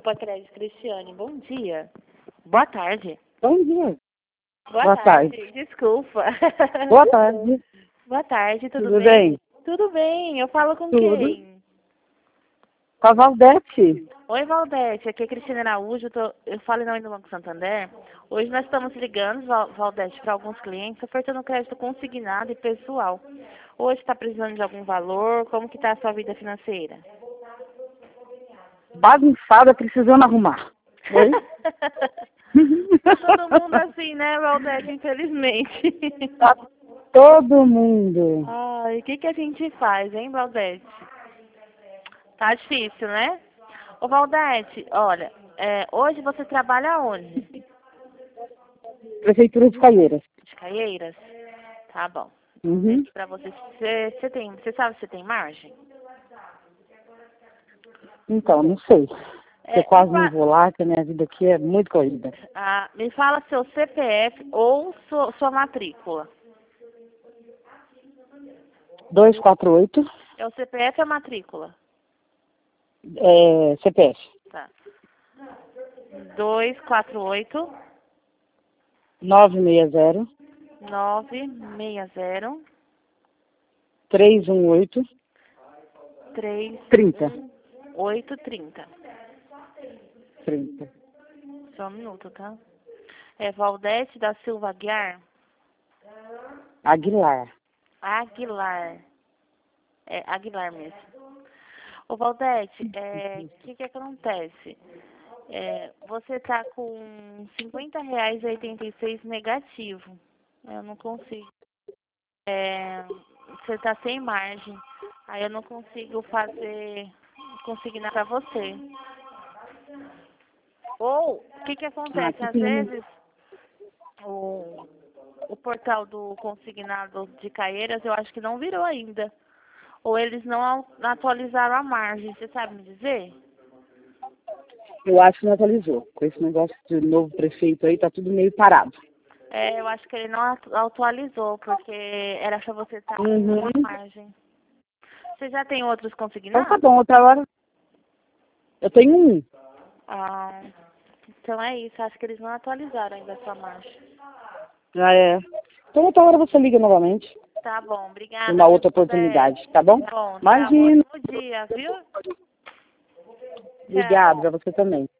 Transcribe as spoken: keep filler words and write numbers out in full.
Opa Crédito, Cristiane, bom dia. Boa tarde. Bom dia. Boa, Boa tarde. tarde. Desculpa. Boa tarde. Boa tarde, tudo, Tudo bem? bem? Tudo bem, eu falo com Tudo. quem? Com a Valdete. Oi, Valdete, aqui é Cristina Araújo, tô, eu falo em nome do Banco Santander. Hoje nós estamos ligando, Val- Valdete, para alguns clientes, ofertando crédito consignado e pessoal. Hoje está precisando de algum valor? Como que está a sua vida financeira? Bagunçada, precisando arrumar. Oi? Tá todo mundo assim, né, Valdete, infelizmente. Tá todo mundo. Ai, o que que a gente faz, hein, Valdete? Tá difícil, né? Ô, Valdete, olha, é, hoje você trabalha onde? Prefeitura de Caieiras. De Caieiras? Tá bom. Uhum. Pra você, você, você tem, você sabe se você tem margem? Então, não sei. É, Eu quase me não fa- vou lá, que a minha vida aqui é muito corrida. ah, me fala seu C P F ou sua, sua matrícula. duzentos e quarenta e oito, É o C P F ou a matrícula? é, C P F. Tá. dois quatro oito, novecentos e sessenta, nove seis zero, trezentos e dezoito, três trinta. um oito trinta. trinta. Só um minuto, tá? É Valdete da Silva Aguiar? Aguilar. Aguilar. É Aguilar mesmo. Ô Valdete, é, o que que acontece? É, você tá com cinquenta reais e oitenta e seis negativo. Eu não consigo. É, você tá sem margem. Aí eu não consigo fazer, consignar pra você. Ou, o que que Ah, acontece? que Às pena. vezes, o, o portal do consignado de Caieiras, eu acho que não virou ainda. Ou eles não au- atualizaram a margem, você sabe me dizer? Eu acho que não atualizou. Com esse negócio de novo prefeito aí, tá tudo meio parado. É, eu acho que ele não atu- atualizou, porque era pra você estar com Uhum. uma margem. Você já tem outros Então consignados? tá bom, outra hora. Eu tenho um. Ah, então é isso, acho que eles não atualizaram ainda a sua margem. Ah, é. Então outra hora você liga novamente. Tá bom, obrigada. Uma outra Valdete. oportunidade, tá bom? Tá bom, tchau, Imagina. ótimo dia, viu? Obrigado Tchau. pra você também.